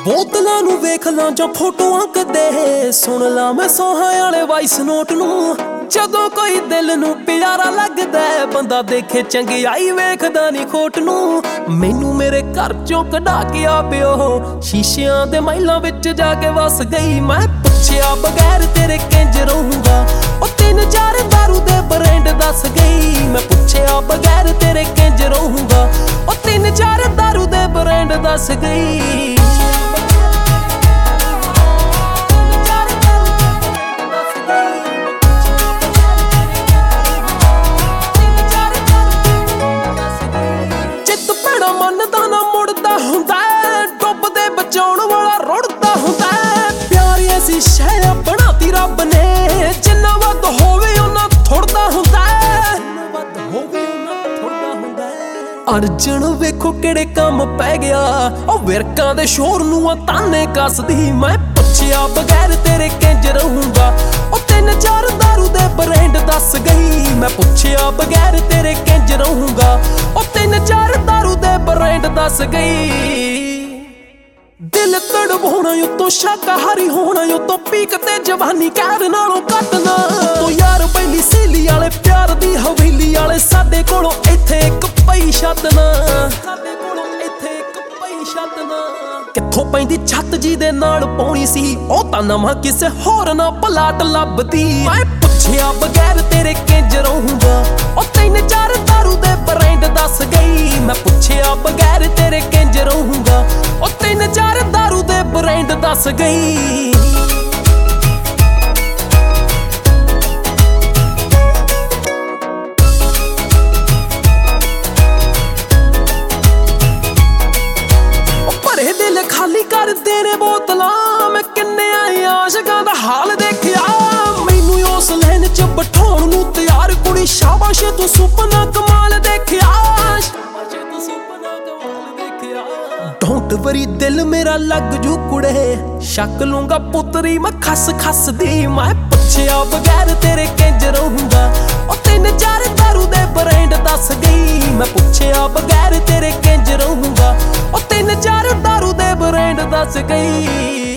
ਬੋਤਲਾਂ ਨੂੰ ਵੇਖ ਲਾਂ ਜਾਂ ਫੋਟੋਆਂ ਕਦੇ ਸੁਣ ਲਾਂ ਮੈਂ ਸੋਹਾਂ ਵਾਲੇ ਵਾਇਸ ਨੋਟ ਨੂੰ। ਜਦੋਂ ਕੋਈ ਦਿਲ ਨੂੰ ਪਿਆਰਾ ਲੱਗਦਾ ਬੰਦਾ ਦੇਖੇ ਚੰਗਿਆਈ ਵੇਖਦਾ ਨਹੀਂ ਖੋਟ ਨੂੰ। ਮੈਨੂੰ ਮੇਰੇ ਘਰ ਚੋਂ ਕਢਾ ਕੇ ਆ ਪਿਓ ਸ਼ੀਸ਼ਿਆਂ ਦੇ ਮਹਿਲਾਂ ਵਿੱਚ ਜਾ ਕੇ ਵਸ ਗਈ। ਮੈਂ ਪੁੱਛਿਆ ਬਗੈਰ ਤੇਰੇ ਕਿੰਜ ਰਹੂੰਗਾ, ਉਹ 3-4 ਦਾਰੂ ਦੇ ਬ੍ਰਾਂਡ ਦੱਸ ਗਈ। ਮੈਂ ਪੁੱਛਿਆ ਬਗੈਰ ਤੇਰੇ ਕਿੰਜ ਰਹੂੰਗਾ, ਉਹ 3-4 ਦਾਰੂ ਦੇ ਬ੍ਰਾਂਡ ਦੱਸ ਗਈ। ਮੰਨਦਾ ਨਾ ਮੁੜਦਾ ਹੁੰਦਾ, ਡੁੱਬਦੇ ਬਚਾਉਣ ਵਾਲਾ ਰੁੜਦਾ ਹੁੰਦਾ। ਪਿਆਰ ਐਸੀ ਸ਼ੈ ਬਣਾਤੀ ਰੱਬ ਨੇ, ਜਿੰਨਾ ਵੱਧ ਹੋਵੇ ਉਹਨਾਂ ਥੋੜਦਾ ਹੁੰਦਾ। ਅਰਜਨ ਵੇਖੋ ਕਿਹੜੇ ਕੰਮ ਪੈ ਗਿਆ, ਉਹ ਵਿਰਕਾਂ ਦੇ ਸ਼ੋਰ ਨੂੰ ਤਾਨੇ ਕੱਸਦੀ। ਮੈਂ ਪੁੱਛਿਆ ਬਗੈਰ ਤੇਰੇ ਕਿੰਜ ਰਹੂੰਗਾ, ਉਹ 3-4 ਦਾਰੂ ਦੇ ਬ੍ਰਾਂਡ ਦੱਸ ਗਈ। ਮੈਂ ਪੁੱਛਿਆ ਬਗੈਰ ਤੇਰੇ ਕਿੰਜ ਰਹੂੰਗਾ, ਉਹ 3-4 ਦਾਰੂ ਦੇ ਬ੍ਰਾਂਡ ਦੱਸ ਗਈ। ਦਿਲ ਤੜਵਾਉਣਾ ਉਤੋਂ ਸ਼ਾਕਾਹਾਰੀ ਹੋਣਾ, ਉਤੋਂ ਪੀਕ ਤੇ ਜਵਾਨੀ ਕਹਿਰ ਨਾਲੋਂ ਕੱਟਣਾ। ਤੂੰ ਯਾਰ ਪਹਿਲੀ ਸਹੇਲੀ ਵਾਲੇ ਪਿਆਰ ਦੀ ਹਵੇਲੀ ਵਾਲੇ, ਸਾਡੇ ਕੋਲੋਂ ਇੱਥੇ ਇੱਕ ਪਈ ਛੱਤ ਨਾ। ਸਾਡੇ ਕੋਲੋਂ ਇੱਥੇ ਇੱਕ ਪਈ ਛੱਤ ਨਾ। ਕਿੱਥੋਂ ਪੈਂਦੀ ਛੱਤ ਜੀ ਦੇ ਨਾਲ ਪਾਉਣੀ ਸੀ, ਉਹ ਤਾਂ ਨਵਾਂ ਕਿਸੇ ਹੋਰ ਨਾ ਪਲਾਟ ਲੱਭਦੀ। ਮੈਂ ਪੁੱਛਿਆ ਬਗੈਰ ਤੇਰੇ ਕਿੰਜ ਰਹੂੰਗਾ, ਉਹ 3-4 ਦਾਰੂ ਦੇ ਬ੍ਰਾਂਡ ਦੱਸ ਗਈ। ਮੈਂ ਪੁੱਛਿਆ ਬਗੈਰ ਤੇਰੇ ਕਿੰਜ ਰਹੂੰਗਾ, ਉਹ 3-4 ਦਾਰੂ ਦੇ ਬ੍ਰਾਂਡ ਦੱਸ ਗਈ। ਭਰੇ ਦਿਲ ਖਾਲੀ ਕਰਦੇ ਨੇ ਬੋਤਲਾਂ, ਮੈਂ ਕਿੰਨੇ ਆਸ਼ਿਕਾਂ ਦਾ ਹਾਲ ਦੇਖਿਆ। ਮੈਨੂੰ ਉਸ ਲੈਨ ਚ ਬਿਠਾਉਣ ਨੂੰ ਤਿਆਰ ਕੁੜੀ, ਸ਼ਾਬਾਸ਼ ਤੂੰ ਸੁਪਨਾ ਕਮਾਲ ਦੇਖਿਆ। ਡੋਂਟ ਵਰੀ ਦਿਲ ਮੇਰਾ ਲੱਗ ਜੂ ਕੁੜੇ, ਸ਼ੱਕ ਲੂੰਗਾ ਪੁੱਤਰੀ ਮੈਂ ਖਸ ਦੀ। ਮੈਂ ਪੁੱਛਿਆ ਬਗੈਰ ਤੇਰੇ ਕਿੰਜ ਰਹੂੰਗਾ, ਉਹ 3-4 ਦਾਰੂ ਦੇ ਬ੍ਰਾਂਡ ਦੱਸ ਗਈ। ਮੈਂ ਪੁੱਛਿਆ ਬਗੈਰ ਤੇਰੇ ਕਿੰਜ ਰਹੂੰਗਾ, ਉਹ 3-4 ਦਾਰੂ ਦੇ ਬ੍ਰਾਂਡ ਦੱਸ ਗਈ।